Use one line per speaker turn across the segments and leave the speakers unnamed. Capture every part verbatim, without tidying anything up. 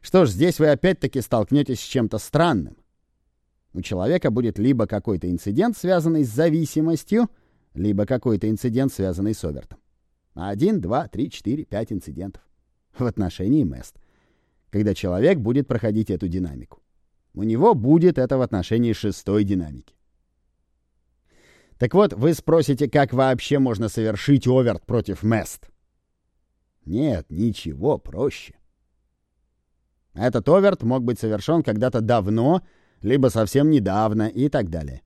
Что ж, здесь вы опять-таки столкнетесь с чем-то странным. У человека будет либо какой-то инцидент, связанный с зависимостью, либо какой-то инцидент, связанный с овертом. Один, два, три, четыре, пять инцидентов в отношении мест, когда человек будет проходить эту динамику. У него будет это в отношении шестой динамики. Так вот, вы спросите, как вообще можно совершить оверт против мест? Нет, ничего проще. Этот оверт мог быть совершен когда-то давно, либо совсем недавно и так далее.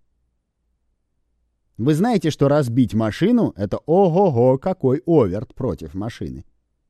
Вы знаете, что разбить машину — это ого-го какой оверт против машины.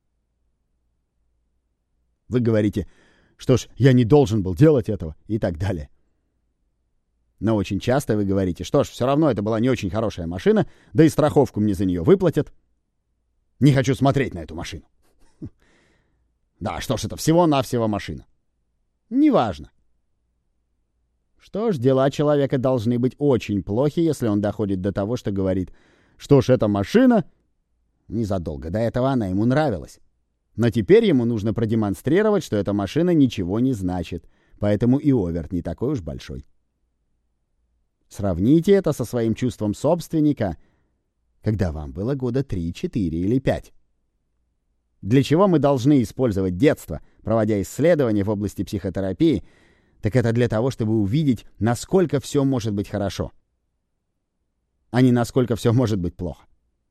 Вы говорите, что ж, я не должен был делать этого и так далее. Но очень часто вы говорите, что ж, все равно это была не очень хорошая машина, да и страховку мне за нее выплатят. Не хочу смотреть на эту машину. Да, что ж, это всего-навсего машина. Неважно. Что ж, дела человека должны быть очень плохи, если он доходит до того, что говорит, что ж, эта машина... Незадолго до этого она ему нравилась. Но теперь ему нужно продемонстрировать, что эта машина ничего не значит, поэтому и оверт не такой уж большой. Сравните это со своим чувством собственника, когда вам было года три, четыре или пять. Для чего мы должны использовать детство, проводя исследования в области психотерапии, так это для того, чтобы увидеть, насколько все может быть хорошо, а не насколько все может быть плохо.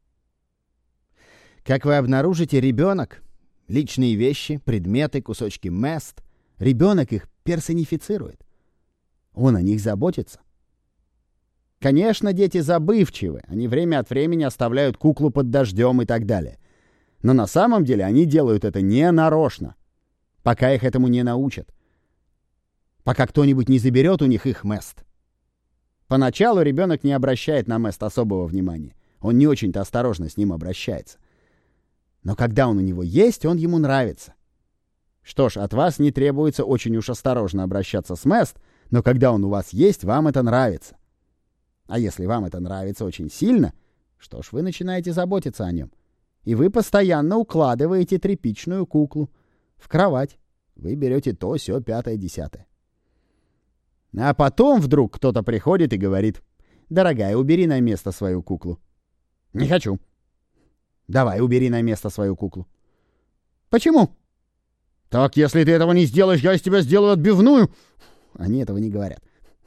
Как вы обнаружите, ребенок, личные вещи, предметы, кусочки мест, ребенок их персонифицирует. Он о них заботится. Конечно, дети забывчивы, они время от времени оставляют куклу под дождем и так далее. Но на самом деле они делают это не нарочно, пока их этому не научат. Пока кто-нибудь не заберет у них их мест. Поначалу ребенок не обращает на мест особого внимания. Он не очень-то осторожно с ним обращается. Но когда он у него есть, он ему нравится. Что ж, от вас не требуется очень уж осторожно обращаться с мест, но когда он у вас есть, вам это нравится. А если вам это нравится очень сильно, что ж, вы начинаете заботиться о нем. И вы постоянно укладываете тряпичную куклу в кровать. Вы берете то, сё, пятое, десятое. А потом вдруг кто-то приходит и говорит: «Дорогая, убери на место свою куклу». «Не хочу». «Давай, убери на место свою куклу». «Почему?» «Так, если ты этого не сделаешь, я из тебя сделаю отбивную». Они этого не говорят.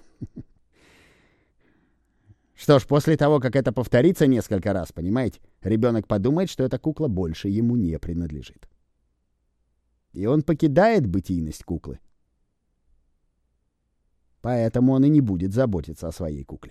Что ж, после того, как это повторится несколько раз, понимаете, ребенок подумает, что эта кукла больше ему не принадлежит. И он покидает бытийность куклы. Поэтому он и не будет заботиться о своей кукле.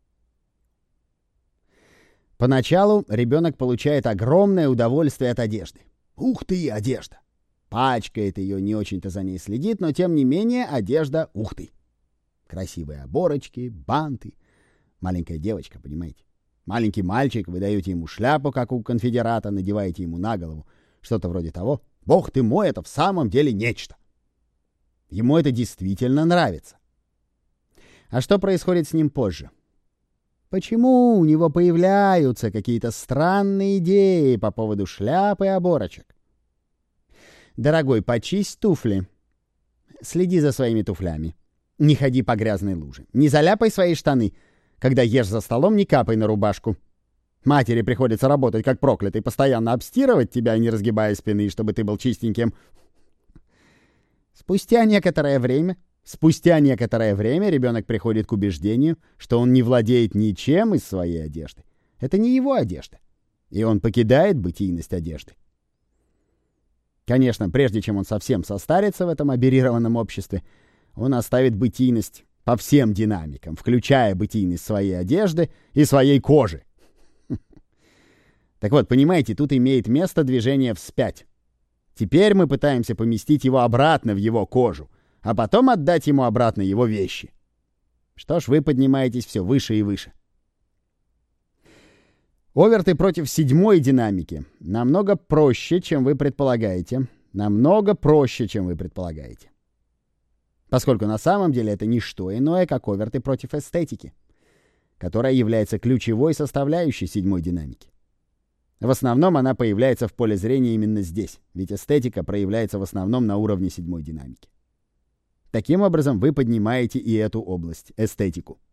Поначалу ребенок получает огромное удовольствие от одежды. Ух ты, одежда! Пачкает ее, не очень-то за ней следит, но тем не менее одежда, ух ты! Красивые оборочки, банты. Маленькая девочка, понимаете? Маленький мальчик, вы даете ему шляпу, как у конфедерата, надеваете ему на голову. Что-то вроде того. Бог ты мой, это в самом деле нечто. Ему это действительно нравится. А что происходит с ним позже? Почему у него появляются какие-то странные идеи по поводу шляп и оборочек? Дорогой, почисть туфли. Следи за своими туфлями. Не ходи по грязной луже. Не заляпай свои штаны. Когда ешь за столом, не капай на рубашку. Матери приходится работать как проклятый, постоянно обстирывать тебя, не разгибая спины, чтобы ты был чистеньким. Спустя некоторое время, спустя некоторое время ребенок приходит к убеждению, что он не владеет ничем из своей одежды. Это не его одежда. И он покидает бытийность одежды. Конечно, прежде чем он совсем состарится в этом аберрированном обществе, он оставит бытийность по всем динамикам, включая бытийность своей одежды и своей кожи. Так вот, понимаете, тут имеет место движение вспять. Теперь мы пытаемся поместить его обратно в его кожу, а потом отдать ему обратно его вещи. Что ж, вы поднимаетесь все выше и выше. Оверты против седьмой динамики намного проще, чем вы предполагаете. Намного проще, чем вы предполагаете. Поскольку на самом деле это не что иное, как оверты против эстетики, которая является ключевой составляющей седьмой динамики. В основном она появляется в поле зрения именно здесь, ведь эстетика проявляется в основном на уровне седьмой динамики. Таким образом, вы поднимаете и эту область, эстетику.